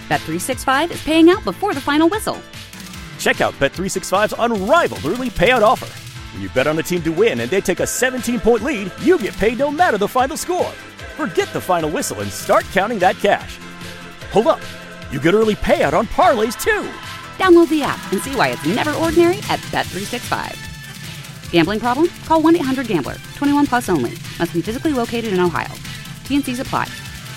Bet365 is paying out before the final whistle. Check out Bet365's unrivaled early payout offer. When you bet on a team to win and they take a 17-point lead, you get paid no matter the final score. Forget the final whistle and start counting that cash. Hold up. You get early payout on parlays, too. Download the app and see why it's never ordinary at Bet365. Gambling problem? Call 1-800-GAMBLER. 21 plus only. Must be physically located in Ohio. T&Cs apply.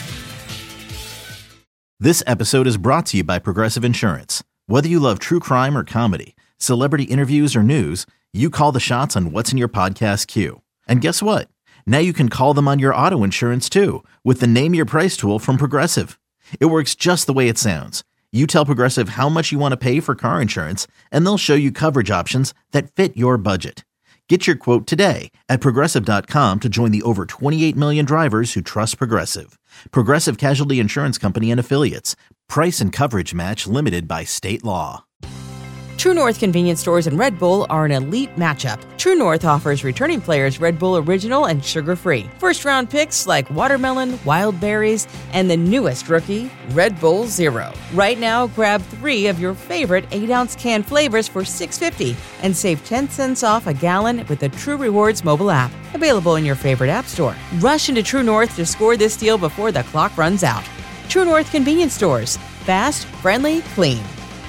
This episode is brought to you by Progressive Insurance. Whether you love true crime or comedy, celebrity interviews or news, you call the shots on what's in your podcast queue. And guess what? Now you can call them on your auto insurance too with the Name Your Price tool from Progressive. It works just the way it sounds. You tell Progressive how much you want to pay for car insurance, and they'll show you coverage options that fit your budget. Get your quote today at Progressive.com to join the over 28 million drivers who trust Progressive. Progressive Casualty Insurance Company and Affiliates. Price and coverage match limited by state law. True North convenience stores and Red Bull are an elite matchup. True North offers returning players Red Bull Original and sugar-free. First-round picks like watermelon, wild berries, and the newest rookie, Red Bull Zero. Right now, grab 3 of your favorite 8-ounce can flavors for $6.50 and save 10 cents off a gallon with the True Rewards mobile app. Available in your favorite app store. Rush into True North to score this deal before the clock runs out. True North convenience stores. Fast, friendly, clean.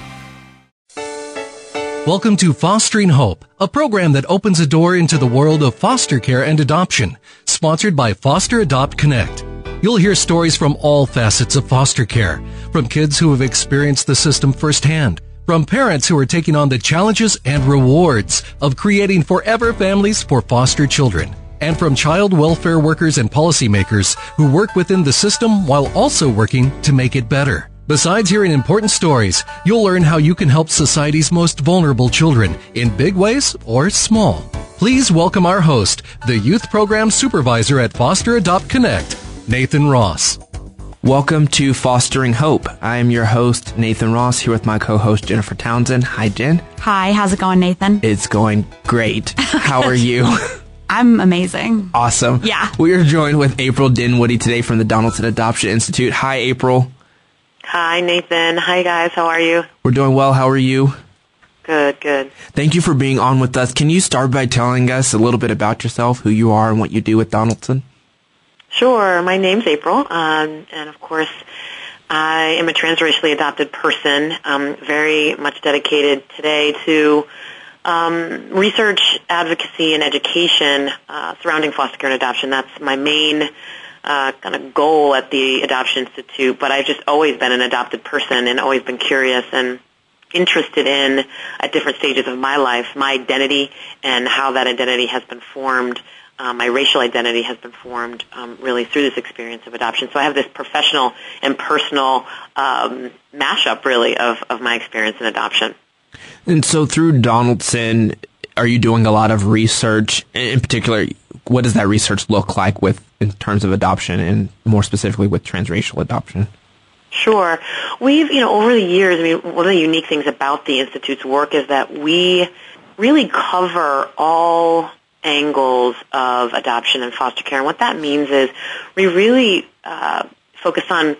Welcome to Fostering Hope, a program that opens a door into the world of foster care and adoption, sponsored by Foster Adopt Connect. You'll hear stories from all facets of foster care, from kids who have experienced the system firsthand, from parents who are taking on the challenges and rewards of creating forever families for foster children, and from child welfare workers and policymakers who work within the system while also working to make it better. Besides hearing important stories, you'll learn how you can help society's most vulnerable children in big ways or small. Please welcome our host, the Youth Program Supervisor at Foster Adopt Connect, Nathan Ross. Welcome to Fostering Hope. I am your host, Nathan Ross, here with my co-host, Jennifer Townsend. Hi, Jen. Hi, how's it going, Nathan? It's going great. How are you? I'm amazing. Awesome. Yeah. We are joined with April Dinwoody today from the Donaldson Adoption Institute. Hi, April. Hi, Nathan. Hi, guys. How are you? We're doing well. How are you? Good. Thank you for being on with us. Can you start by telling us a little bit about yourself, who you are, and what you do with Donaldson? Sure. My name's April, and of course, I am a transracially adopted person, very much dedicated today to research, advocacy, and education surrounding foster care and adoption. That's my main kind of goal at the Adoption Institute, but I've just always been an adopted person and always been curious and interested in, at different stages of my life, my identity and how that identity has been formed. My racial identity has been formed really through this experience of adoption. So I have this professional and personal mashup, really, of my experience in adoption. And so through Donaldson, are you doing a lot of research? In particular, what does that research look like in terms of adoption and more specifically with transracial adoption? Sure. We've, over the years, one of the unique things about the Institute's work is that we really cover all angles of adoption and foster care. And what that means is we really focus on,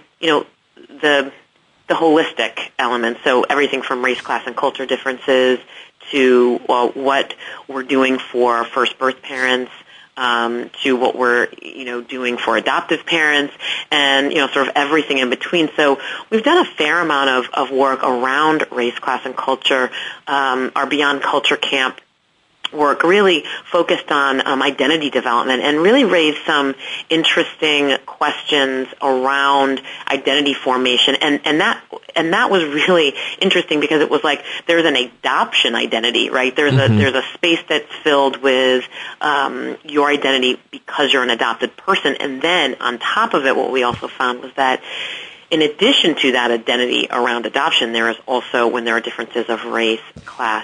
the holistic elements. So everything from race, class, and culture differences to what we're doing for first birth parents, to what we're, doing for adoptive parents, and, sort of everything in between. So we've done a fair amount of work around race, class, and culture. Our Beyond Culture Camp work really focused on identity development and really raised some interesting questions around identity formation. And that was really interesting because it was like there's an adoption identity, right? There's a space that's filled with your identity because you're an adopted person. And then on top of it, what we also found was that in addition to that identity around adoption, there is also, when there are differences of race, class,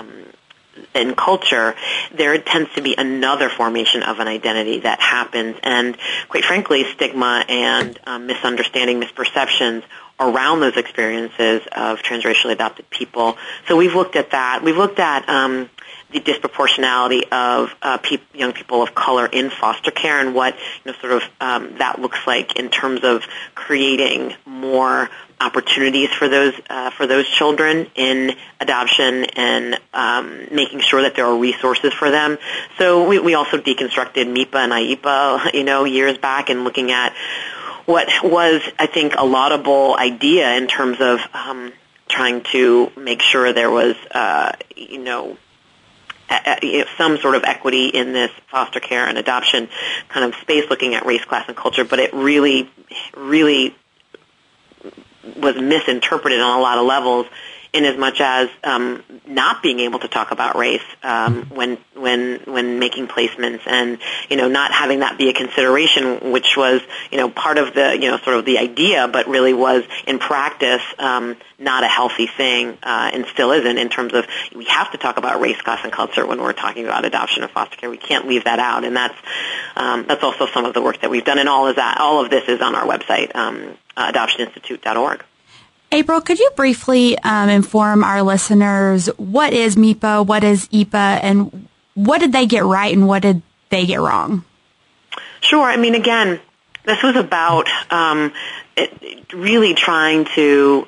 and culture, there tends to be another formation of an identity that happens, and quite frankly, stigma and misunderstanding, misperceptions around those experiences of transracially adopted people. So we've looked at that. We've looked at the disproportionality of young people of color in foster care and what that looks like in terms of creating more opportunities for those children in adoption and making sure that there are resources for them. So we also deconstructed MIPA and IEPA, years back, and looking at what was, I think, a laudable idea in terms of trying to make sure there was, some sort of equity in this foster care and adoption kind of space, looking at race, class, and culture. But it really, really was misinterpreted on a lot of levels, in as much as not being able to talk about race when making placements, and not having that be a consideration, which was part of the sort of the idea, but really was in practice not a healthy thing, and still isn't, in terms of we have to talk about race, class, and culture when we're talking about adoption and foster care. We can't leave that out, and that's also some of the work that we've done, and all of this is on our website, adoptioninstitute.org. April, could you briefly inform our listeners what is MIPA, what is IEPA, and what did they get right and what did they get wrong? Sure. I mean, again, this was about really trying to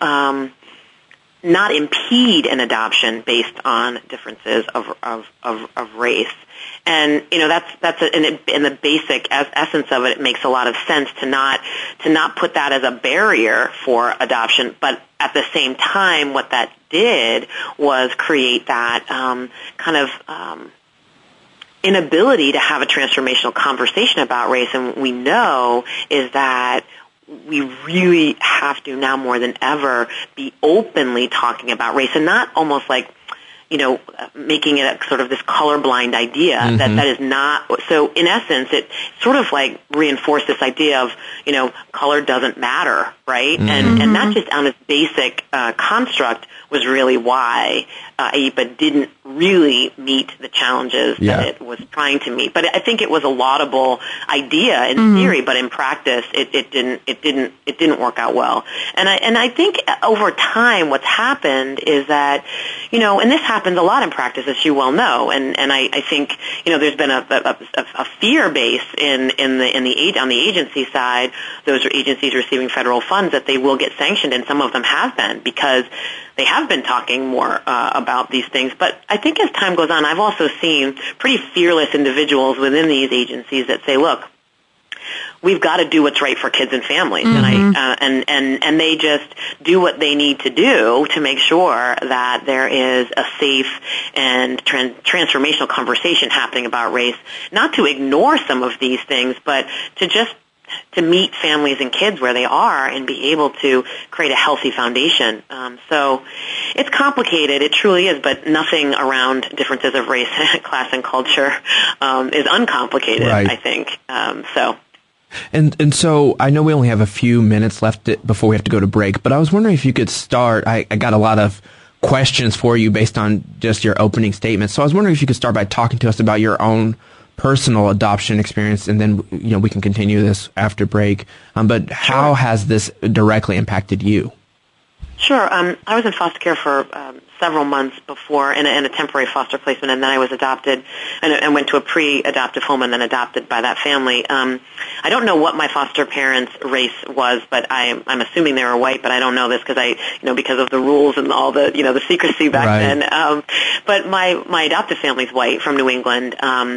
not impede an adoption based on differences of race. And that's in the basic essence of it. It makes a lot of sense to not put that as a barrier for adoption. But at the same time, what that did was create that kind of inability to have a transformational conversation about race. And we know is that we really have to now more than ever be openly talking about race, and not almost like making it a sort of this colorblind idea that is not. So in essence, it sort of like reinforced this idea of, color doesn't matter, right? And not just on its basic construct was really why IEPA didn't really meet the challenges that it was trying to meet. But I think it was a laudable idea in theory, but in practice, it didn't work out well. And I think over time, what's happened is that, and this happens a lot in practice, as you well know. And I think there's been a fear base on the agency side. Those agencies receiving federal funds, that they will get sanctioned, and some of them have been, because they have been talking more about these things. But I think as time goes on, I've also seen pretty fearless individuals within these agencies that say, look, we've got to do what's right for kids and families, and they just do what they need to do to make sure that there is a safe and transformational conversation happening about race, not to ignore some of these things, but to meet families and kids where they are and be able to create a healthy foundation. So it's complicated, it truly is, but nothing around differences of race, class, and culture is uncomplicated, right. I think. And so I know we only have a few minutes left before we have to go to break, but I was wondering if you could start. I got a lot of questions for you based on just your opening statement. So I was wondering if you could start by talking to us about your own personal adoption experience, and then we can continue this after break. But how has this directly impacted you? Sure. I was in foster care for several months before in a temporary foster placement, and then I was adopted and went to a pre-adoptive home and then adopted by that family. I don't know what my foster parents' race was, but I'm assuming they were white, but I don't know this because of the rules and all the the secrecy back then. But my adoptive family's white from New England.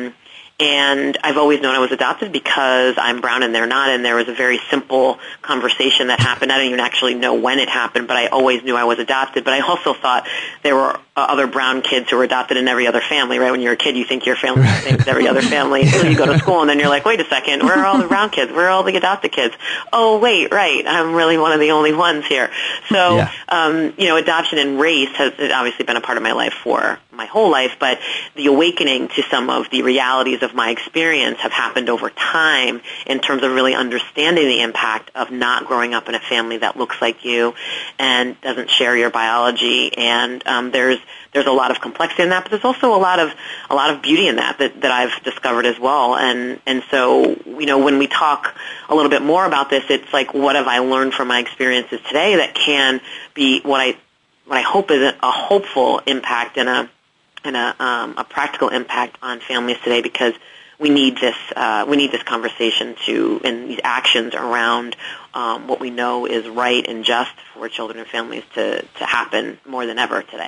And I've always known I was adopted because I'm brown and they're not, and there was a very simple conversation that happened. I don't even actually know when it happened, but I always knew I was adopted. But I also thought there were other brown kids who were adopted in every other family, right? When you're a kid, you think your family's the same as every other family until you go to school, and then you're like, wait a second, where are all the brown kids? Where are all the adopted kids? Oh, wait, right, I'm really one of the only ones here. So, adoption and race has obviously been a part of my life for my whole life, but the awakening to some of the realities of my experience have happened over time in terms of really understanding the impact of not growing up in a family that looks like you and doesn't share your biology. And there's a lot of complexity in that, but there's also a lot of beauty in that I've discovered as well. And so when we talk a little bit more about this, it's like, what have I learned from my experiences today that can be what I hope is a hopeful impact and a practical impact on families today, because we need this conversation and these actions around what we know is right and just for children and families to happen more than ever today.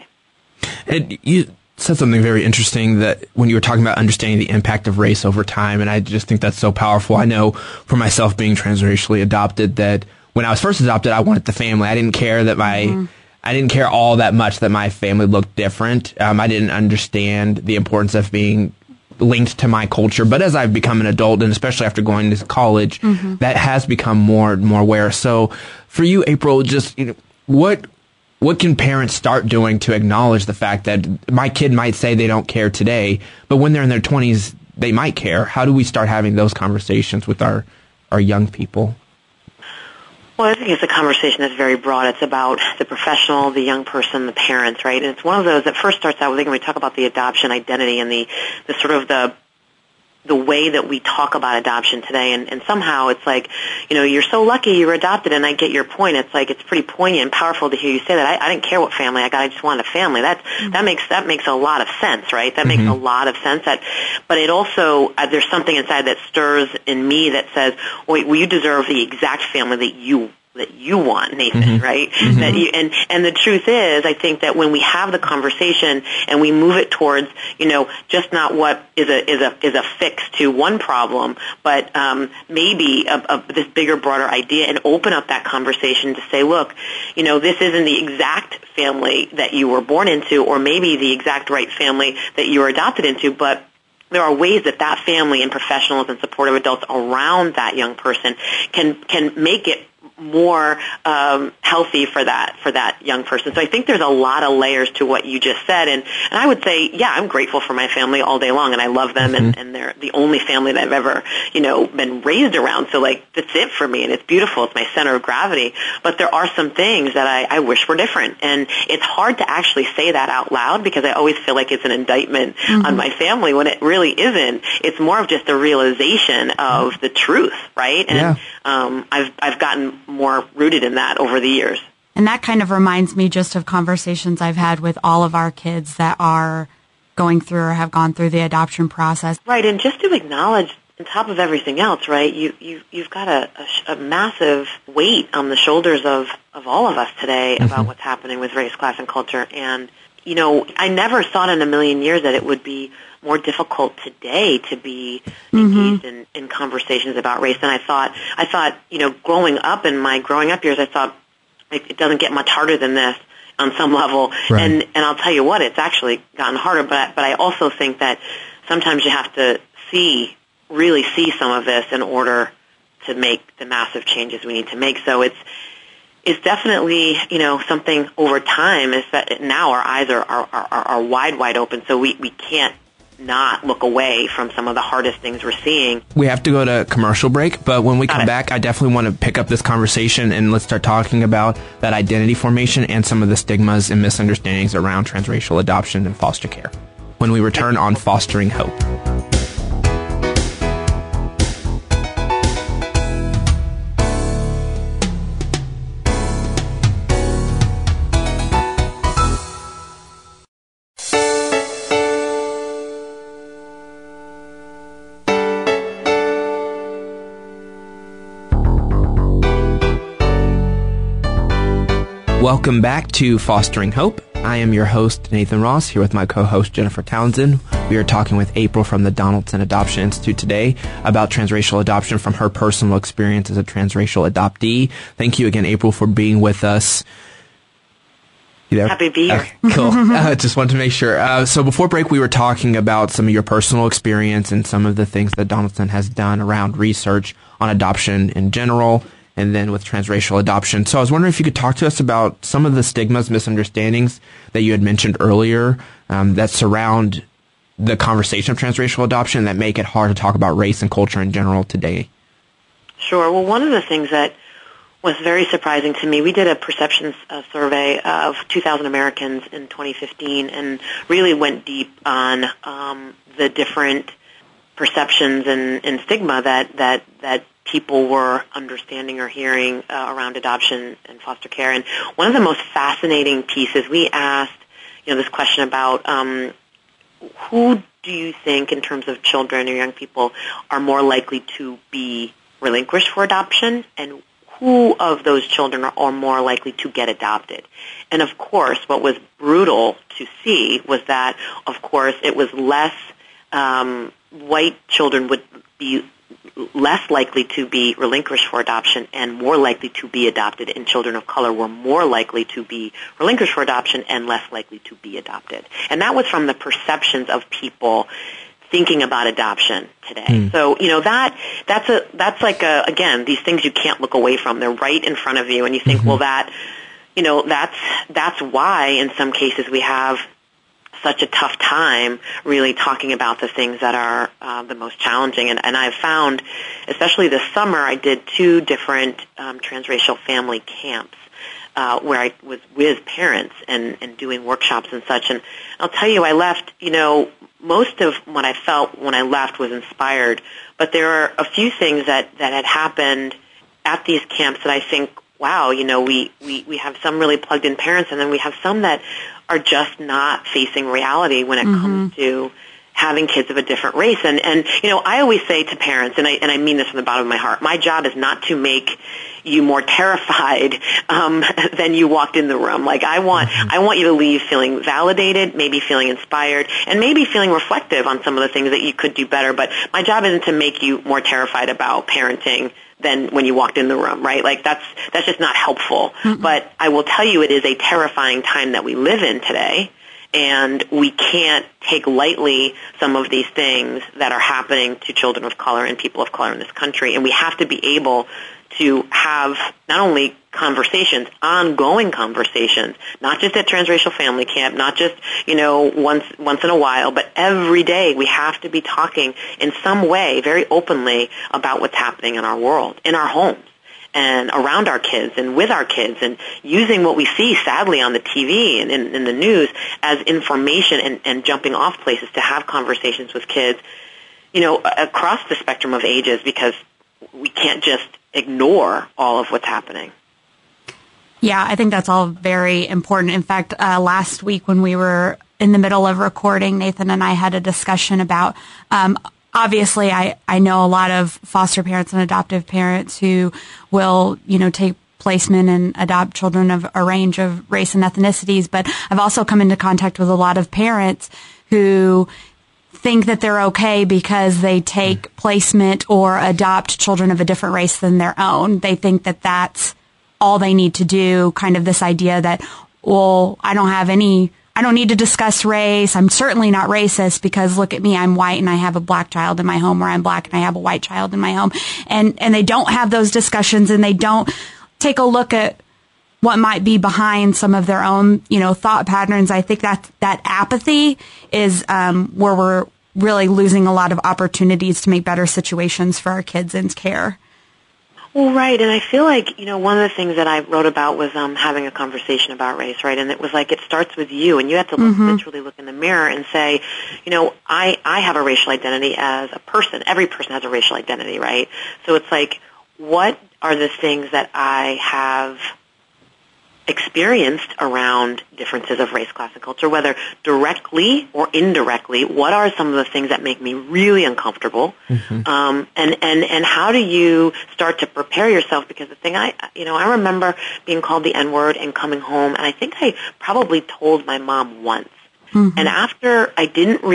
And you said something very interesting that when you were talking about understanding the impact of race over time, and I just think that's so powerful. I know for myself being transracially adopted that when I was first adopted, I wanted the family. I didn't care that I didn't care all that much that my family looked different. I didn't understand the importance of being linked to my culture. But as I've become an adult, and especially after going to college, that has become more and more aware. So for you, April, just what can parents start doing to acknowledge the fact that my kid might say they don't care today, but when they're in their 20s, they might care? How do we start having those conversations with our young people? Well, I think it's a conversation that's very broad. It's about the professional, the young person, the parents, right? And it's one of those that first starts out with, when we talk about the adoption identity and the sort of the way that we talk about adoption today, and somehow it's like, you're so lucky you were adopted, and I get your point. It's like, it's pretty poignant and powerful to hear you say that. I didn't care what family I got, I just wanted a family. That makes a lot of sense, right? That makes a lot of sense. But it also, there's something inside that stirs in me that says, wait, well, you deserve the exact family that you want, Nathan, right? That you, and the truth is, I think that when we have the conversation and we move it towards, just not what is a fix to one problem, but maybe this bigger, broader idea, and open up that conversation to say, look, this isn't the exact family that you were born into, or maybe the exact right family that you were adopted into, but there are ways that family and professionals and supportive adults around that young person can make it more healthy for that young person. So I think there's a lot of layers to what you just said, and I would say, yeah, I'm grateful for my family all day long, and I love them, and they're the only family that I've ever been raised around. So like, that's it for me, and it's beautiful. It's my center of gravity. But there are some things that I wish were different, and it's hard to actually say that out loud, because I always feel like it's an indictment on my family when it really isn't. It's more of just a realization of the truth, right? And I've gotten more rooted in that over the years. And that kind of reminds me just of conversations I've had with all of our kids that are going through or have gone through the adoption process. Right, and just to acknowledge, on top of everything else, right, you've got a massive weight on the shoulders of all of us today about what's happening with race, class, and culture. And, I never thought in a million years that it would be more difficult today to be engaged in conversations about race than I thought. I thought, growing up in my growing up years, I thought it doesn't get much harder than this on some level. Right. And I'll tell you what, it's actually gotten harder. But I also think that sometimes you have to really see some of this in order to make the massive changes we need to make. So it's definitely, something over time, is that now our eyes are wide open. So we can't not look away from some of the hardest things we're seeing. We have to go to commercial break, but when we come back, I definitely want to pick up this conversation and let's start talking about that identity formation and some of the stigmas and misunderstandings around transracial adoption and foster care when we return on Fostering Hope. Welcome back to Fostering Hope. I am your host, Nathan Ross, here with my co-host, Jennifer Townsend. We are talking with April from the Donaldson Adoption Institute today about transracial adoption from her personal experience as a transracial adoptee. Thank you again, April, for being with us. You there? Happy to be here. Okay, cool. Just wanted to make sure. So before break, we were talking about some of your personal experience and some of the things that Donaldson has done around research on adoption in general, and then with transracial adoption. So I was wondering if you could talk to us about some of the stigmas, misunderstandings that you had mentioned earlier that surround the conversation of transracial adoption that make it hard to talk about race and culture in general today. Sure. Well, one of the things that was very surprising to me, we did a perception survey of 2,000 Americans in 2015 and really went deep on the different perceptions and stigma that people were understanding or hearing around adoption and foster care. And one of the most fascinating pieces, we asked, this question about who do you think, in terms of children or young people, are more likely to be relinquished for adoption, and who of those children are more likely to get adopted? And of course, what was brutal to see was that, of course, it was less, white children would be less likely to be relinquished for adoption and more likely to be adopted, and children of color were more likely to be relinquished for adoption and less likely to be adopted. And that was from the perceptions of people thinking about adoption today. So, that's like again, these things you can't look away from. They're right in front of you, and you think, well, that's why in some cases we have such a tough time really talking about the things that are the most challenging. And I've found, especially this summer, I did 2 different transracial family camps where I was with parents and doing workshops and such. And I'll tell you, I left, most of what I felt when I left was inspired, but there are a few things that had happened at these camps that I think, wow, we have some really plugged-in parents, and then we have some that are just not facing reality when it comes to having kids of a different race. And I always say to parents, and I mean this from the bottom of my heart, my job is not to make you more terrified than you walked in the room. Like, I want you to leave feeling validated, maybe feeling inspired, and maybe feeling reflective on some of the things that you could do better. But my job isn't to make you more terrified about parenting than when you walked in the room, right? Like, that's just not helpful. But I will tell you, it is a terrifying time that we live in today, and we can't take lightly some of these things that are happening to children of color and people of color in this country. And we have to be able to have not only conversations, ongoing conversations, not just at transracial family camp, not just, once in a while, but every day we have to be talking in some way, very openly, about what's happening in our world, in our homes, and around our kids and with our kids, and using what we see, sadly, on the TV and in the news as information and jumping off places to have conversations with kids, across the spectrum of ages, because we can't just ignore all of what's happening. Yeah, I think that's all very important. In fact, last week when we were in the middle of recording, Nathan and I had a discussion about, obviously I know a lot of foster parents and adoptive parents who will, take placement and adopt children of a range of race and ethnicities, but I've also come into contact with a lot of parents who think that they're okay because they take placement or adopt children of a different race than their own. They think that that's all they need to do, kind of this idea that, well, I don't need to discuss race. I'm certainly not racist because look at me, I'm white and I have a black child in my home, or I'm black and I have a white child in my home. And they don't have those discussions, and they don't take a look at what might be behind some of their own, thought patterns. I think that apathy is where we're really losing a lot of opportunities to make better situations for our kids in care. Well, right, and I feel like, one of the things that I wrote about was having a conversation about race, right, and it was like it starts with you, and you have to literally look in the mirror and say, I have a racial identity as a person. Every person has a racial identity, right? So it's like, what are the things that I have experienced around differences of race, class, and culture, whether directly or indirectly? What are some of the things that make me really uncomfortable? And how do you start to prepare yourself? Because the thing I remember being called the N-word and coming home, and I think I probably told my mom once. And after I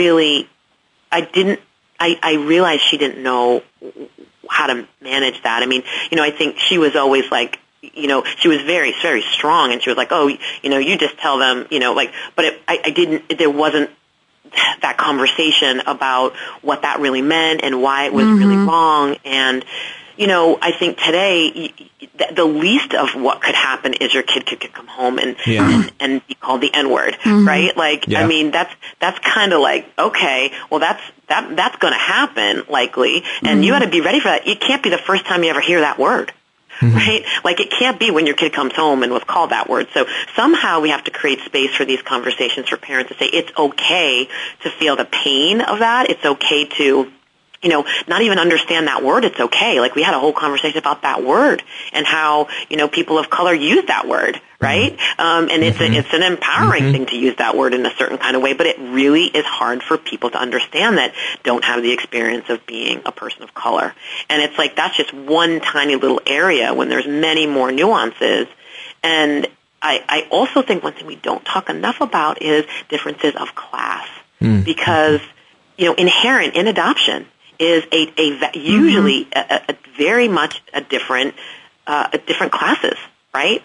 realized she didn't know how to manage that. I mean, I think she was always like, she was very, very strong, and she was like, oh, you just tell them, but there wasn't that conversation about what that really meant and why it was really wrong. And, I think today, the least of what could happen is your kid could come home and be called the N-word, right? Like, I mean, that's kind of like, okay, well, that's going to happen likely, and you got to be ready for that. It can't be the first time you ever hear that word. Right? Like, it can't be when your kid comes home and was called that word. So somehow we have to create space for these conversations for parents to say it's okay to feel the pain of that. It's okay to not even understand that word, it's okay. Like, we had a whole conversation about that word and how, people of color use that word, right? And it's an empowering thing to use that word in a certain kind of way, but it really is hard for people to understand that don't have the experience of being a person of color. And it's like, that's just one tiny little area when there's many more nuances. And I also think one thing we don't talk enough about is differences of class, because, inherent in adoption is usually a very much a different classes, right?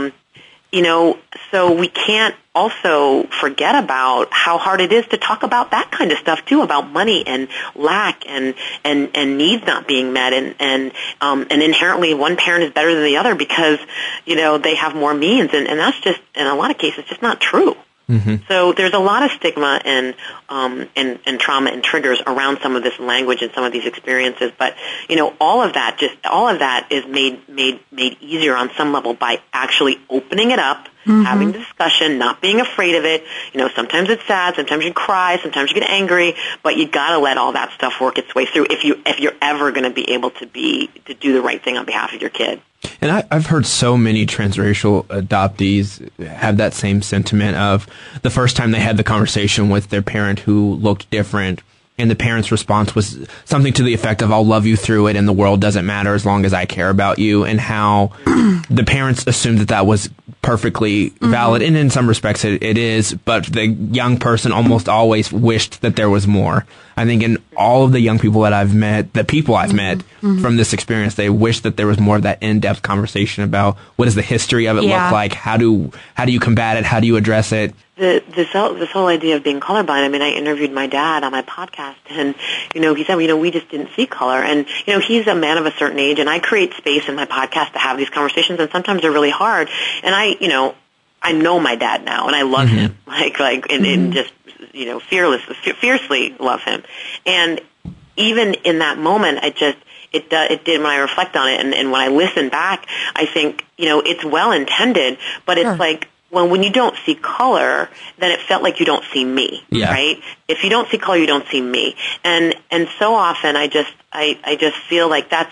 So we can't also forget about how hard it is to talk about that kind of stuff too, about money and lack and needs not being met, and inherently one parent is better than the other because they have more means, and that's just in a lot of cases just not true. So there's a lot of stigma and trauma and triggers around some of this language and some of these experiences. But all of that is made easier on some level by actually opening it up, having the discussion, not being afraid of it. Sometimes it's sad, sometimes you cry, sometimes you get angry, but you got to let all that stuff work its way through if you're ever going to be able to do the right thing on behalf of your kid. And I've heard so many transracial adoptees have that same sentiment of the first time they had the conversation with their parent who looked different, and the parent's response was something to the effect of, I'll love you through it and the world doesn't matter as long as I care about you, and how the parents assumed that was perfectly valid, and in some respects it is, but the young person almost always wished that there was more. I think in all of the young people that I've met, from this experience, they wish that there was more of that in-depth conversation about what does the history of it look like, how do you combat it, how do you address it. This whole idea of being colorblind, I mean, I interviewed my dad on my podcast, and, he said, we just didn't see color. And, he's a man of a certain age, and I create space in my podcast to have these conversations, and sometimes they're really hard. And I know my dad now, and I love him, and just, fiercely love him. And even in that moment, it did when I reflect on it, and when I listen back, I think, it's well-intended, but it's like, when you don't see color, then it felt like you don't see me, right? If you don't see color, you don't see me, and so often I just feel like it's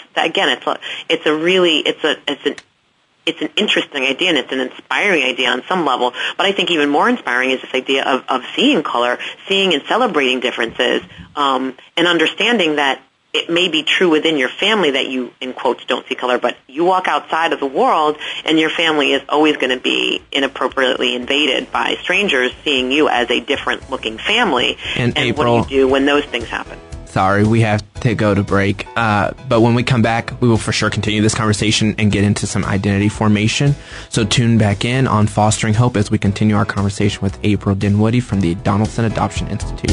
an interesting idea, and it's an inspiring idea on some level. But I think even more inspiring is this idea of seeing color, seeing and celebrating differences, and understanding that it may be true within your family that you, in quotes, don't see color, but you walk outside of the world and your family is always going to be inappropriately invaded by strangers seeing you as a different-looking family. And April, what do you do when those things happen? Sorry, we have to go to break. But when we come back, we will for sure continue this conversation and get into some identity formation. So tune back in on Fostering Hope as we continue our conversation with April Dinwoody from the Donaldson Adoption Institute.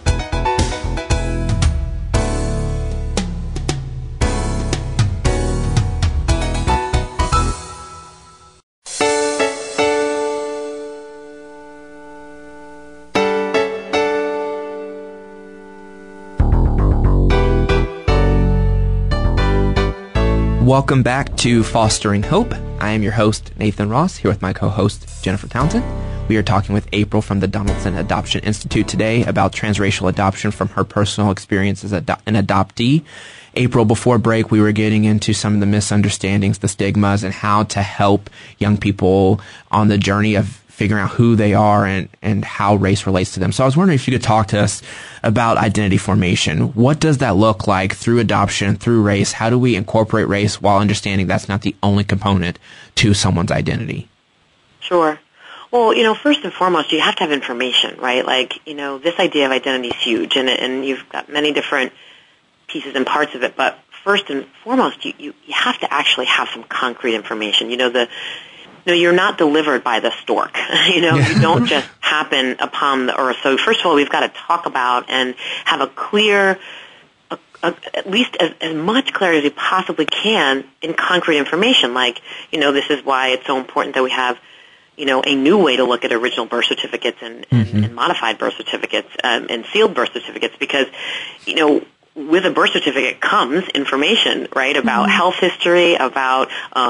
Welcome back to Fostering Hope. I am your host, Nathan Ross, here with my co-host, Jennifer Townsend. We are talking with April from the Donaldson Adoption Institute today about transracial adoption from her personal experience as an adoptee. April, before break, we were getting into some of the misunderstandings, the stigmas, and how to help young people on the journey of figuring out who they are and how race relates to them. So I was wondering if you could talk to us about identity formation. What does that look like through adoption, through race? How do we incorporate race while understanding that's not the only component to someone's identity? Sure. Well, first and foremost, you have to have information, right? Like, this idea of identity is huge, and you've got many different pieces and parts of it. But first and foremost, you have to actually have some concrete information. You're not delivered by the stork. You don't just happen upon the earth. So first of all, we've got to talk about and have a clear, at least as much clarity as we possibly can in concrete information. Like, this is why it's so important that we have, a new way to look at original birth certificates and modified birth certificates and sealed birth certificates, because, with a birth certificate comes information, right, about health history, about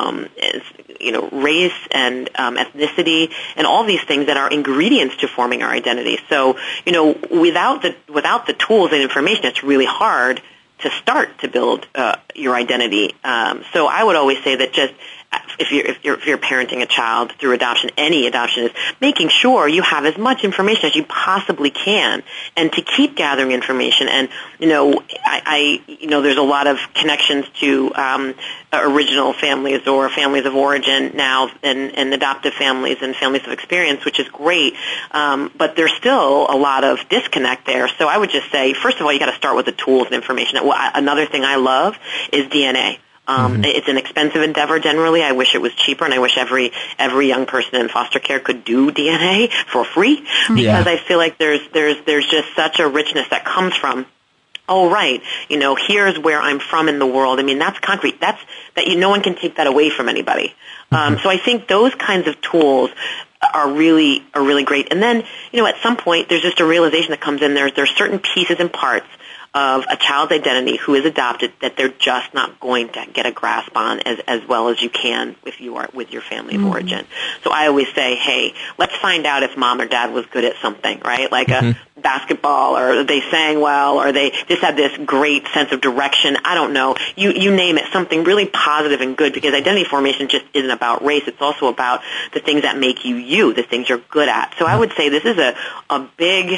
race and ethnicity, and all these things that are ingredients to forming our identity. So, without the tools and information, it's really hard to start to build your identity. So I would always say that just if you're parenting a child through adoption, any adoption is making sure you have as much information as you possibly can, and to keep gathering information. And I there's a lot of connections to original families or families of origin now, and adoptive families and families of experience, which is great. But there's still a lot of disconnect there. So I would just say, first of all, you got to start with the tools and information. Another thing I love is DNA. It's an expensive endeavor generally. I wish it was cheaper, and I wish every young person in foster care could do DNA for free, because I feel like there's just such a richness that comes from, oh, right, here's where I'm from in the world. I mean, that's concrete. No one can take that away from anybody. So I think those kinds of tools are really great. And then, at some point, there's just a realization that comes in. There's certain pieces and parts of a child's identity who is adopted that they're just not going to get a grasp on as well as you can if you are with your family of origin. So I always say, hey, let's find out if mom or dad was good at something, right? Like a basketball, or they sang well, or they just had this great sense of direction. I don't know. You name it, something really positive and good, because identity formation just isn't about race. It's also about the things that make you, the things you're good at. So I would say this is a big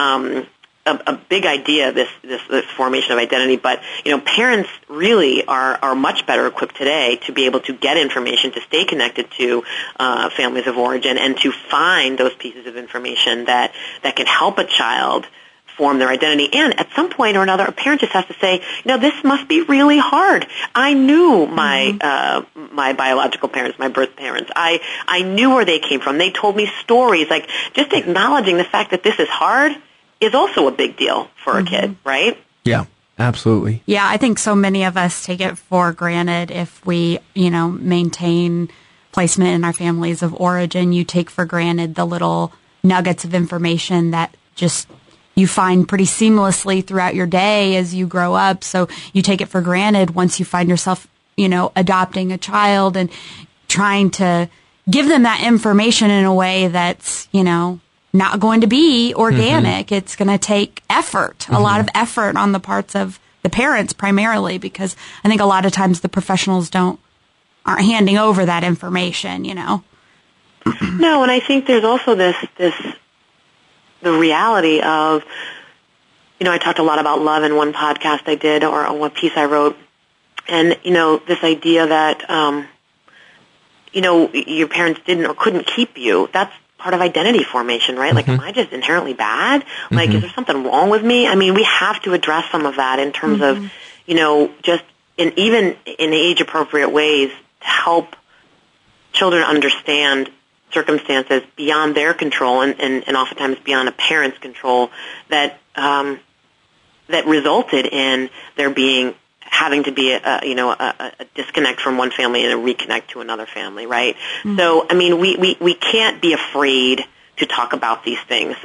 idea, this formation of identity, but parents really are much better equipped today to be able to get information, to stay connected to families of origin, and to find those pieces of information that can help a child form their identity. And at some point or another, a parent just has to say, this must be really hard. I knew my my biological parents, my birth parents. I knew where they came from. They told me stories. Like, just acknowledging the fact that this is hard is also a big deal for a kid, right? Yeah, absolutely. Yeah, I think so many of us take it for granted if we, maintain placement in our families of origin. You take for granted the little nuggets of information that just you find pretty seamlessly throughout your day as you grow up. So you take it for granted once you find yourself, adopting a child and trying to give them that information in a way that's, not going to be organic. It's going to take effort, a lot of effort on the parts of the parents primarily, because I think a lot of times the professionals aren't handing over that information, No, and I think there's also the reality of, I talked a lot about love in one podcast I did, or one piece I wrote, and, this idea that, your parents didn't or couldn't keep you. That's part of identity formation, right? Like, am I just inherently bad? Like, is there something wrong with me? I mean, we have to address some of that in terms of, just even in age-appropriate ways to help children understand circumstances beyond their control and oftentimes beyond a parent's control that resulted in there having to be a disconnect from one family and a reconnect to another family, right? So, I mean, we can't be afraid to talk about these things.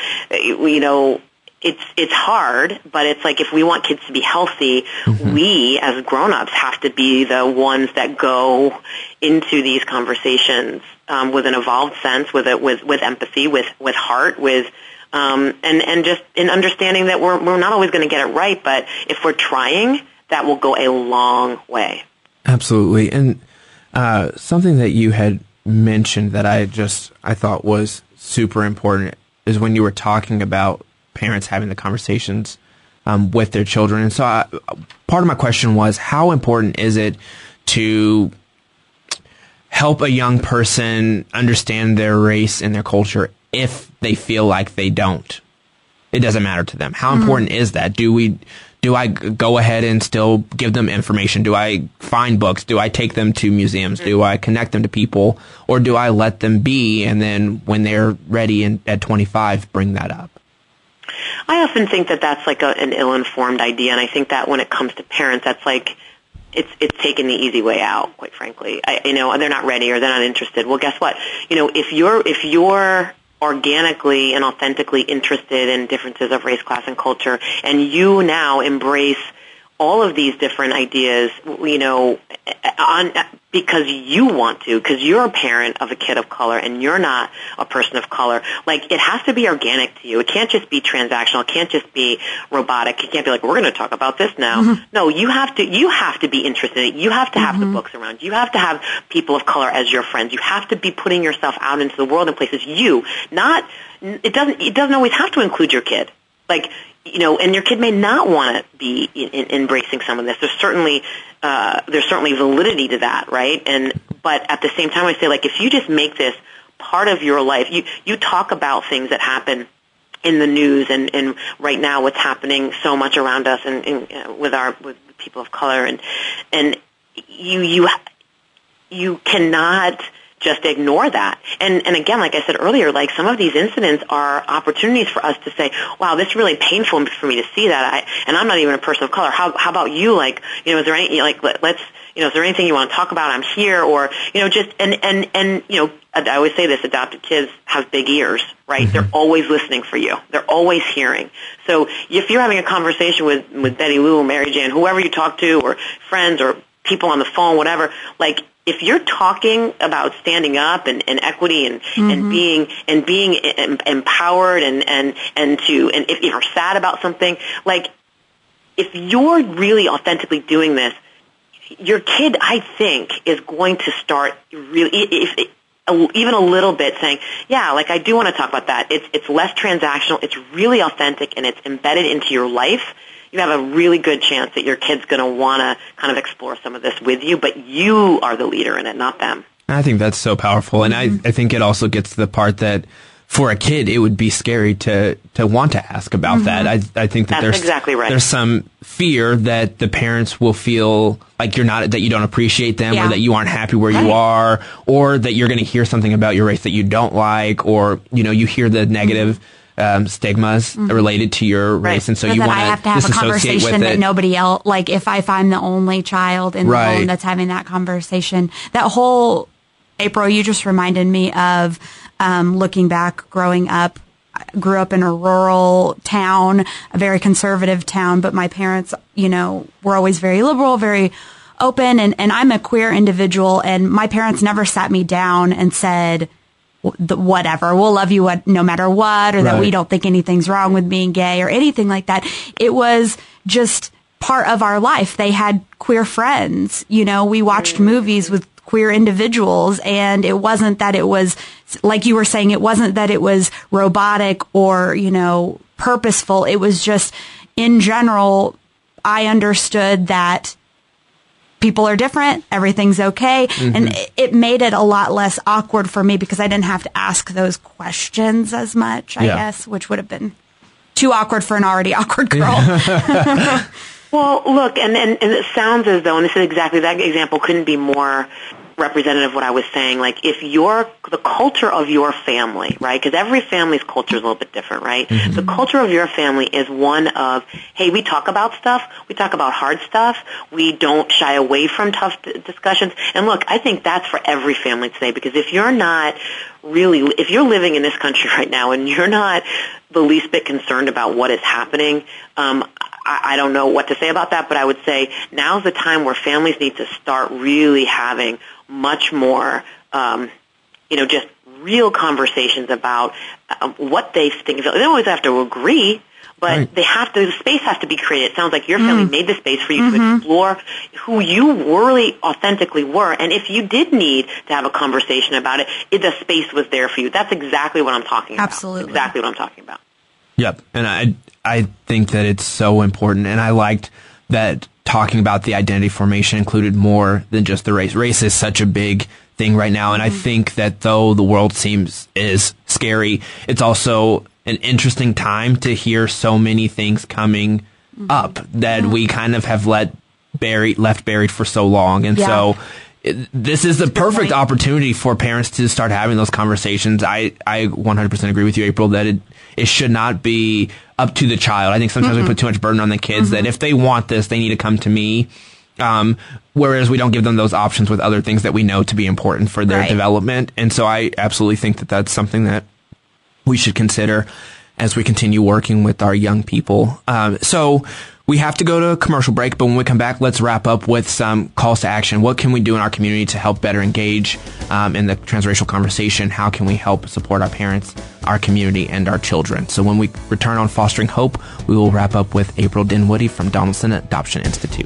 It's hard, but it's like, if we want kids to be healthy, we as grown-ups have to be the ones that go into these conversations with an evolved sense, with empathy, with heart, and just in understanding that we're not always going to get it right, but if we're trying, that will go a long way. Absolutely. And something that you had mentioned that I thought was super important is when you were talking about parents having the conversations with their children. And so part of my question was, how important is it to help a young person understand their race and their culture if they feel like they don't? It doesn't matter to them. How important is that? Do I go ahead and still give them information? Do I find books? Do I take them to museums? Do I connect them to people? Or do I let them be, and then when they're ready at 25, bring that up? I often think that that's like an ill-informed idea, and I think that when it comes to parents, that's like it's taking the easy way out, quite frankly. They're not ready or they're not interested. Well, guess what? If you're organically and authentically interested in differences of race, class, and culture, and you now embrace all of these different ideas, because you want to, because you're a parent of a kid of color and you're not a person of color. Like, it has to be organic to you. It can't just be transactional. It can't just be robotic. It can't be like, we're going to talk about this now. Mm-hmm. No, you have to be interested in it. You have to have the books around. You have to have people of color as your friends. You have to be putting yourself out into the world in places it doesn't always have to include your kid. Like, and your kid may not want to be embracing some of this. There's certainly validity to that, right? But at the same time, I say, like, if you just make this part of your life, you talk about things that happen in the news and right now what's happening so much around us and with people of color, and you cannot just ignore that. And again, like I said earlier, like, some of these incidents are opportunities for us to say, wow, this is really painful for me to see that. And I'm not even a person of color. How about you? Like, is there any, like, is there anything you want to talk about? I'm here. Or, I always say this, adopted kids have big ears, right? Mm-hmm. They're always listening for you. They're always hearing. So if you're having a conversation with Betty Lou or Mary Jane, whoever you talk to, or friends or people on the phone, whatever, like, if you're talking about standing up and equity and being empowered and if you're sad about something, like, if you're really authentically doing this, your kid, I think, is going to start really, even a little bit, saying, yeah, like, I do want to talk about that. It's less transactional, it's really authentic, and it's embedded into your life. You have a really good chance that your kid's going to want to kind of explore some of this with you, but you are the leader in it, not them. I think that's so powerful. And I think it also gets to the part that for a kid, it would be scary to want to ask about that. I think that that's exactly right. There's some fear that the parents will feel like that you don't appreciate them, or that you aren't happy where you are, or that you're going to hear something about your race that you don't like, or, you hear the negative stigmas related to your race, and so you want to have a conversation that nobody else, like, if I'm the only child in the home that's having that conversation, that whole, April, you just reminded me of looking back, growing up. I grew up in a rural town, a very conservative town, but my parents, were always very liberal, very open, and I'm a queer individual, and my parents never sat me down and said, whatever, we'll love you no matter what, or that we don't think anything's wrong with being gay or anything like that. It was just part of our life. They had queer friends. We watched movies with queer individuals, and it wasn't that it was, like you were saying, it wasn't that it was robotic or, purposeful. It was just, in general, I understood that people are different, everything's okay, and it made it a lot less awkward for me because I didn't have to ask those questions as much, I guess, which would have been too awkward for an already awkward girl. Well, look, and it sounds as though, and this is exactly, that example couldn't be more representative of what I was saying. Like, if the culture of your family, right, because every family's culture is a little bit different, right? Mm-hmm. The culture of your family is one of, hey, we talk about stuff, we talk about hard stuff, we don't shy away from tough discussions. And look, I think that's for every family today, because if you're living in this country right now and you're not the least bit concerned about what is happening, I don't know what to say about that, but I would say now's the time where families need to start really having much more, just real conversations about what they think. They don't always have to agree, but the space has to be created. It sounds like your family made the space for you to explore who you really authentically were. And if you did need to have a conversation about it, the space was there for you. That's exactly what I'm talking about. Absolutely. Exactly what I'm talking about. Yep. And I think that it's so important. And I liked that talking about the identity formation included more than just the race. Race is such a big thing right now. And I think that though the world is scary, it's also an interesting time to hear so many things coming up that we kind of have left buried for so long. And so this is the perfect opportunity for parents to start having those conversations. I 100% agree with you, April, that it should not be up to the child. I think sometimes we put too much burden on the kids that if they want this, they need to come to me. Whereas we don't give them those options with other things that we know to be important for their development. And so I absolutely think that that's something that we should consider as we continue working with our young people. So We have to go to a commercial break, but when we come back, let's wrap up with some calls to action. What can we do in our community to help better engage in the transracial conversation? How can we help support our parents, our community, and our children? So when we return on Fostering Hope, we will wrap up with April Dinwoody from Donaldson Adoption Institute.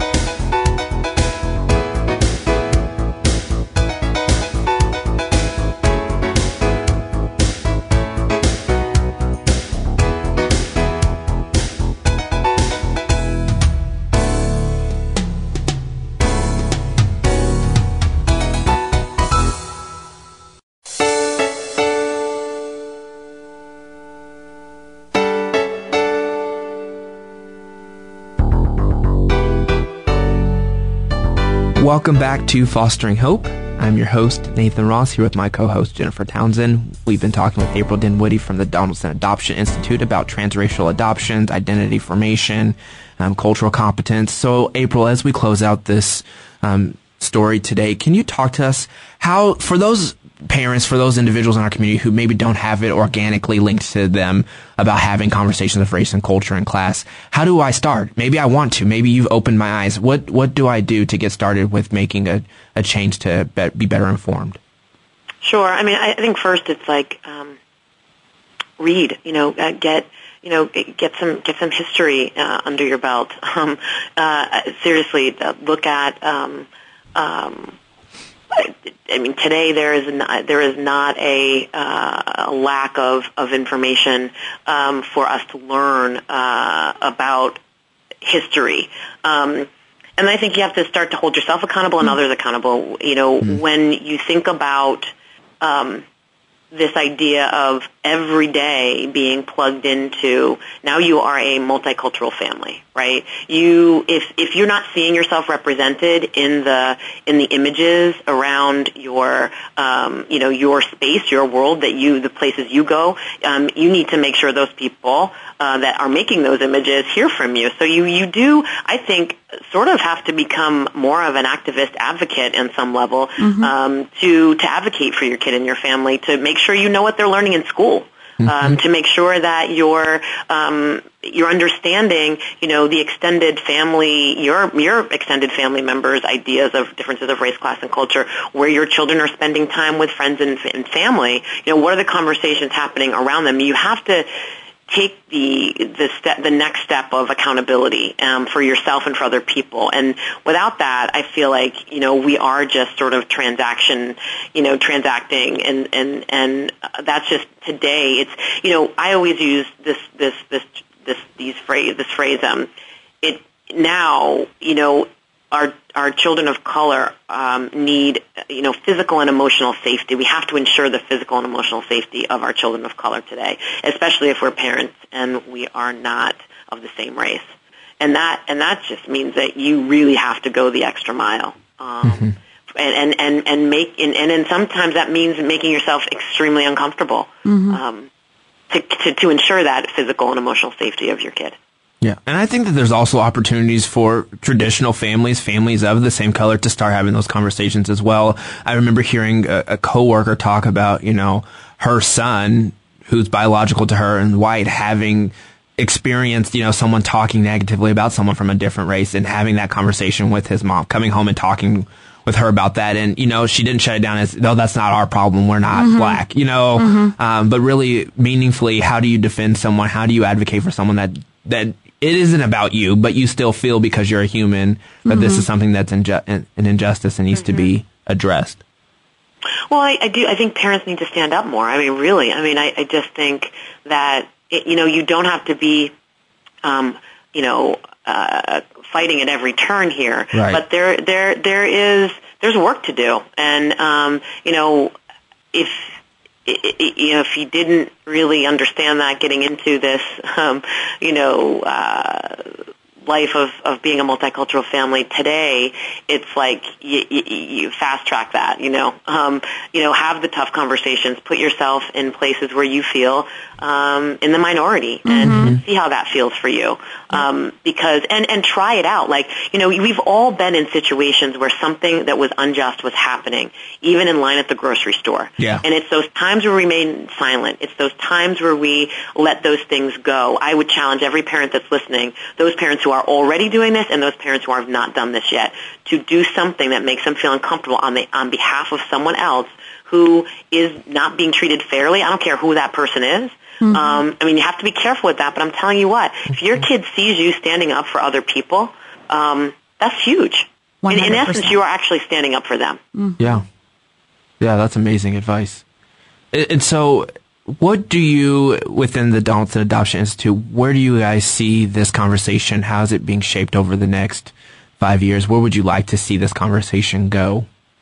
Welcome back to Fostering Hope. I'm your host, Nathan Ross, here with my co-host, Jennifer Townsend. We've been talking with April Dinwoody from the Donaldson Adoption Institute about transracial adoptions, identity formation, cultural competence. So, April, as we close out this story today, can you talk to us how, for those parents, for those individuals in our community who maybe don't have it organically linked to them about having conversations of race and culture in class, how do I start? Maybe I want to. Maybe you've opened my eyes. What do I do to get started with making a change to be better informed? Sure. I mean, I think first it's like read. Get some history under your belt. Seriously, look at. I mean, today there is not a lack of information for us to learn about history, and I think you have to start to hold yourself accountable and others accountable. When you think about this idea of every day being plugged into, now you are a multicultural family, right? If you're not seeing yourself represented in the images around your your space, your world, the places you go, you need to make sure those people that are making those images hear from you. So you do, I think, sort of have to become more of an activist advocate in some level, to advocate for your kid and your family, to make sure you know what they're learning in school. To make sure that you're understanding, the extended family, your extended family members' ideas of differences of race, class, and culture, where your children are spending time with friends and family. What are the conversations happening around them? You have to take the next step of accountability for yourself and for other people. And without that, I feel like we are just sort of transacting, and that's just today. It's I always use this phrase. It now our children of color need physical and emotional safety. We have to ensure the physical and emotional safety of our children of color today, especially if we're parents and we are not of the same race. And that just means that you really have to go the extra mile. And sometimes that means making yourself extremely uncomfortable to ensure that physical and emotional safety of your kid. Yeah, and I think that there's also opportunities for traditional families of the same color, to start having those conversations as well. I remember hearing a coworker talk about, her son, who's biological to her and white, having experienced, someone talking negatively about someone from a different race, and having that conversation with his mom, coming home and talking with her about that. And, she didn't shut it down as, no, that's not our problem, we're not black, but really meaningfully, how do you defend someone? How do you advocate for someone that it isn't about you, but you still feel, because you're a human, that this is something that's an injustice and needs to be addressed? Well, I do. I think parents need to stand up more. I mean, really. I mean, I just think that, you don't have to be, fighting at every turn here. Right. But there's work to do. And, if you didn't really understand that getting into this, life of being a multicultural family today, it's like you fast track that, have the tough conversations, put yourself in places where you feel in the minority and see how that feels for you. Because and try it out. Like, we've all been in situations where something that was unjust was happening, even in line at the grocery store. Yeah. And it's those times where we remain silent. It's those times where we let those things go. I would challenge every parent that's listening, those parents who are already doing this and those parents who have not done this yet, to do something that makes them feel uncomfortable on behalf of someone else who is not being treated fairly. I don't care who that person is. You have to be careful with that, but I'm telling you what, if your kid sees you standing up for other people, that's huge. In essence, you are actually standing up for them. Yeah. Yeah, that's amazing advice. And so, what do you, within the Donaldson Adoption Institute, where do you guys see this conversation? How is it being shaped over the next 5 years? Where would you like to see this conversation go?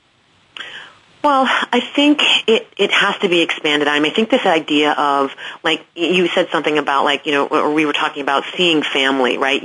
Well, I think it has to be expanded. I think this idea of, like, you said something about, like, or we were talking about seeing family, right?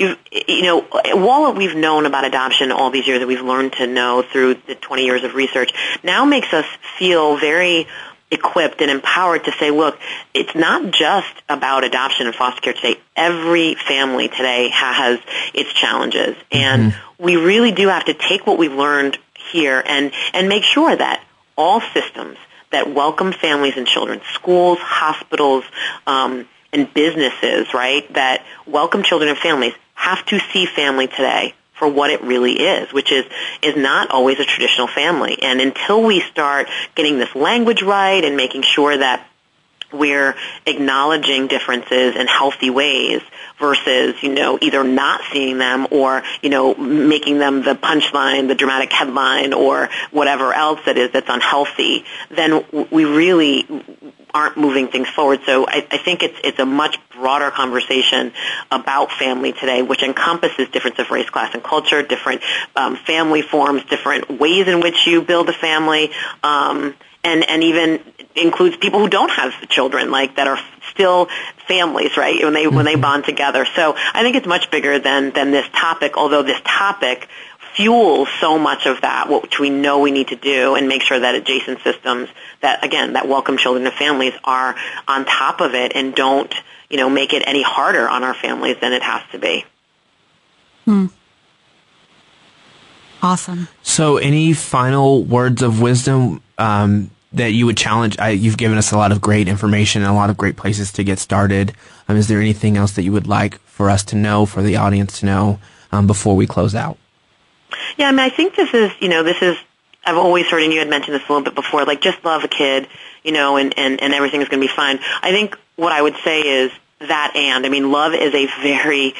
What we've known about adoption all these years that we've learned to know through the 20 years of research now makes us feel very equipped and empowered to say, look, it's not just about adoption and foster care today. Every family today has its challenges. And we really do have to take what we've learned here and make sure that all systems that welcome families and children, schools, hospitals, and businesses, right, that welcome children and families have to see family today for what it really is, which is not always a traditional family. And until we start getting this language right and making sure that we're acknowledging differences in healthy ways versus, either not seeing them or, making them the punchline, the dramatic headline, or whatever else that is that's unhealthy, then we really aren't moving things forward. So I think it's a much broader conversation about family today, which encompasses difference of race, class, and culture, different family forms, different ways in which you build a family, and even includes people who don't have children, like that are still families, right, when they bond together. So I think it's much bigger than this topic, although this topic fuels so much of that, which we know we need to do, and make sure that adjacent systems that welcome children and families are on top of it and don't, make it any harder on our families than it has to be. Awesome. So any final words of wisdom that you would challenge? You've given us a lot of great information and a lot of great places to get started. Is there anything else that you would like for us to know, for the audience to know, before we close out? Yeah, I think this is, I've always heard, and you had mentioned this a little bit before, like, just love a kid, and everything is going to be fine. I think what I would say is that, love is a very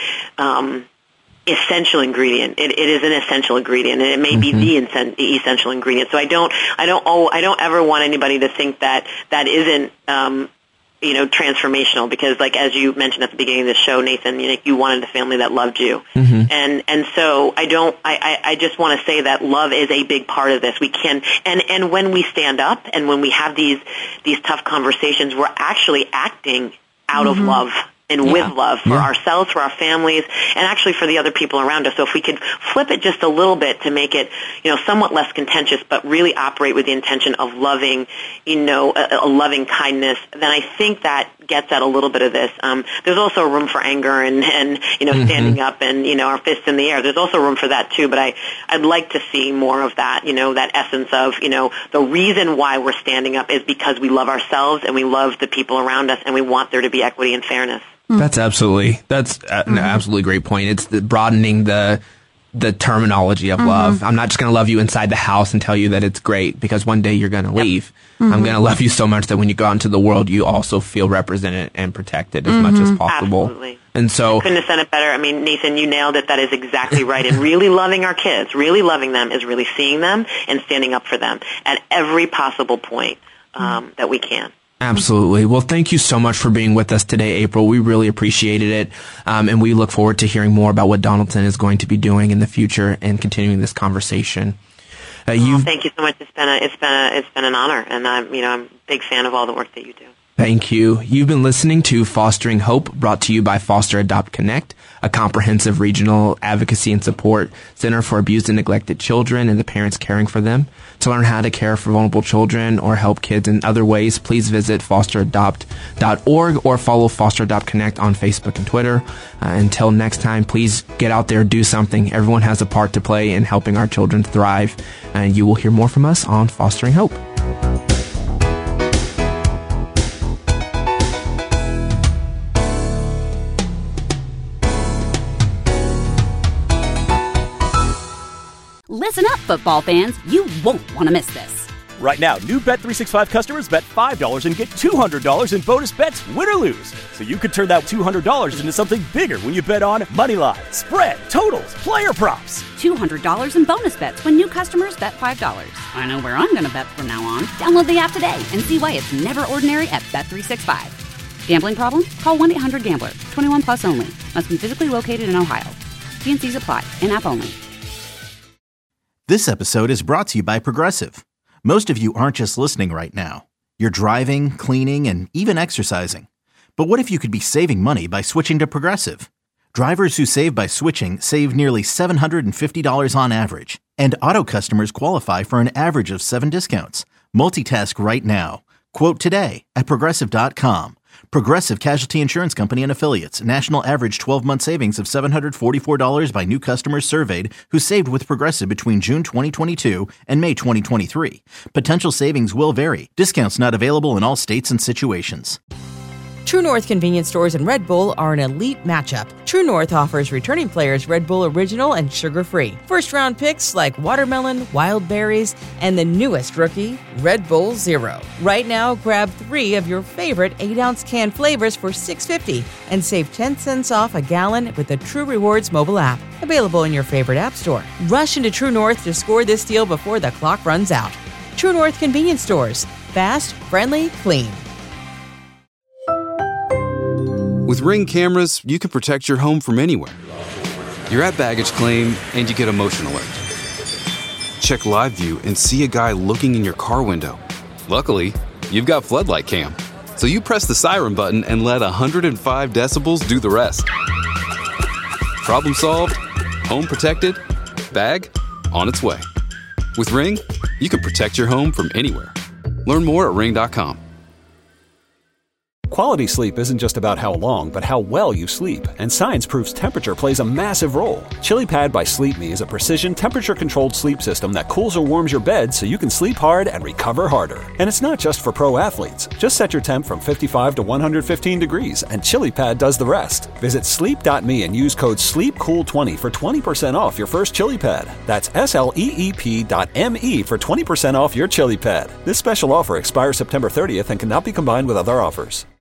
essential ingredient. It is an essential ingredient, and it may be the essential ingredient. So I don't ever want anybody to think that isn't transformational, because, like, as you mentioned at the beginning of the show, Nathan, you wanted a family that loved you, and so I just want to say that love is a big part of this. We can, and when we stand up and when we have these tough conversations, we're actually acting out of love and with love for ourselves, for our families, and actually for the other people around us. So if we could flip it just a little bit to make it, somewhat less contentious, but really operate with the intention of loving, a loving kindness, then I think that gets at a little bit of this. There's also room for anger and standing up and, our fists in the air. There's also room for that too, but I'd like to see more of that, that essence of, the reason why we're standing up is because we love ourselves and we love the people around us and we want there to be equity and fairness. That's an absolutely great point. It's broadening the terminology of love. I'm not just going to love you inside the house and tell you that it's great, because one day you're going to leave. I'm going to love you so much that when you go out into the world, you also feel represented and protected as much as possible. Absolutely. And so, couldn't have said it better. Nathan, you nailed it. That is exactly right. And really loving our kids, really loving them, is really seeing them and standing up for them at every possible point that we can. Absolutely. Well, thank you so much for being with us today, April. We really appreciated it. And we look forward to hearing more about what Donaldson is going to be doing in the future and continuing this conversation. Thank you so much. It's been an honor, and I'm a big fan of all the work that you do. Thank you. You've been listening to Fostering Hope, brought to you by Foster Adopt Connect, a comprehensive regional advocacy and support center for abused and neglected children and the parents caring for them. To learn how to care for vulnerable children or help kids in other ways, please visit fosteradopt.org or follow Foster Adopt Connect on Facebook and Twitter. Until next time, please get out there, do something. Everyone has a part to play in helping our children thrive, and you will hear more from us on Fostering Hope. Listen up, football fans. You won't want to miss this. Right now, new Bet365 customers bet $5 and get $200 in bonus bets, win or lose. So you could turn that $200 into something bigger when you bet on money line, spread, totals, player props. $200 in bonus bets when new customers bet $5. I know where I'm going to bet from now on. Download the app today and see why it's never ordinary at Bet365. Gambling problem? Call 1-800-GAMBLER. 21 plus only. Must be physically located in Ohio. T&Cs apply. In-app only. This episode is brought to you by Progressive. Most of you aren't just listening right now. You're driving, cleaning, and even exercising. But what if you could be saving money by switching to Progressive? Drivers who save by switching save nearly $750 on average. And auto customers qualify for an average of 7 discounts. Multitask right now. Quote today at Progressive.com. Progressive Casualty Insurance Company and Affiliates. National average 12-month savings of $744 by new customers surveyed who saved with Progressive between June 2022 and May 2023. Potential savings will vary. Discounts not available in all states and situations. True North convenience stores and Red Bull are an elite matchup. True North offers returning players Red Bull Original and sugar-free. First-round picks like watermelon, wild berries, and the newest rookie, Red Bull Zero. Right now, grab 3 of your favorite 8-ounce can flavors for $6.50 and save 10 cents off a gallon with the True Rewards mobile app. Available in your favorite app store. Rush into True North to score this deal before the clock runs out. True North convenience stores. Fast, friendly, clean. With Ring cameras, you can protect your home from anywhere. You're at baggage claim, and you get a motion alert. Check live view and see a guy looking in your car window. Luckily, you've got Floodlight Cam, so you press the siren button and let 105 decibels do the rest. Problem solved, home protected, bag on its way. With Ring, you can protect your home from anywhere. Learn more at ring.com. Quality sleep isn't just about how long, but how well you sleep. And science proves temperature plays a massive role. ChiliPad by SleepMe is a precision temperature-controlled sleep system that cools or warms your bed so you can sleep hard and recover harder. And it's not just for pro athletes. Just set your temp from 55 to 115 degrees, and ChiliPad does the rest. Visit sleep.me and use code SLEEPCOOL20 for 20% off your first ChiliPad. That's SLEEP.me for 20% off your ChiliPad. This special offer expires September 30th and cannot be combined with other offers.